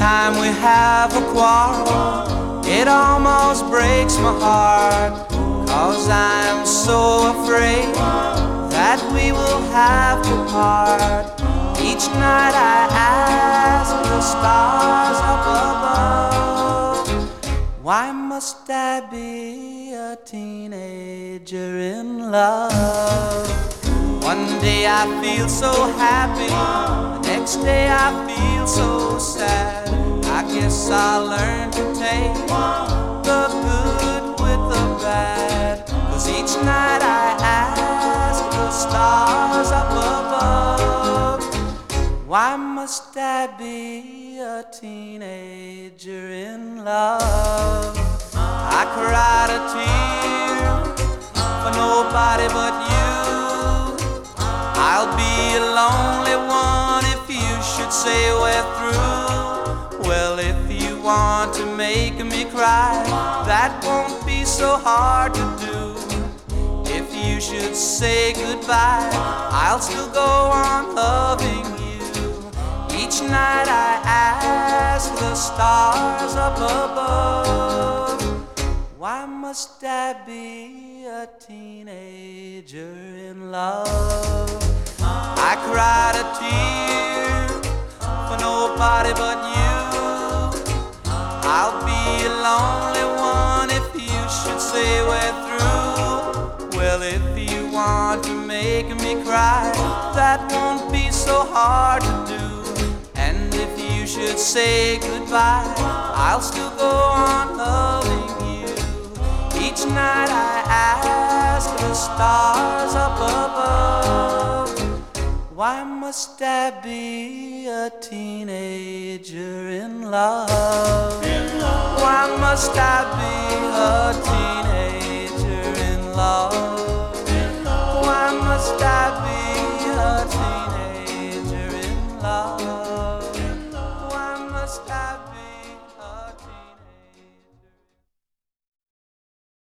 time we have a quarrel, it almost breaks my heart, 'cause I'm so afraid that we will have to part. Each night I ask the stars up above, why must I be a teenager in love? One day I feel so happy, the next day I feel so sad. I guess I'll learn to take the good with the bad, 'cause each night I ask the stars up above, why must I be a teenager in love? I cried a tear for nobody but you. I'll be a lonely one if you should say we're through. Well, if you want to make me cry, that won't be so hard to do. If you should say goodbye, I'll still go on loving you. Each night I ask the stars up above, why must I be a teenager in love? I cried a tear for nobody but you. I'll be a lonely one if you should say we're through. Well, if you want to make me cry, that won't be so hard to do. And if you should say goodbye, I'll still go on loving you. Each night I ask the stars up above, why must I be a teenager in love? Why must I be a teenager?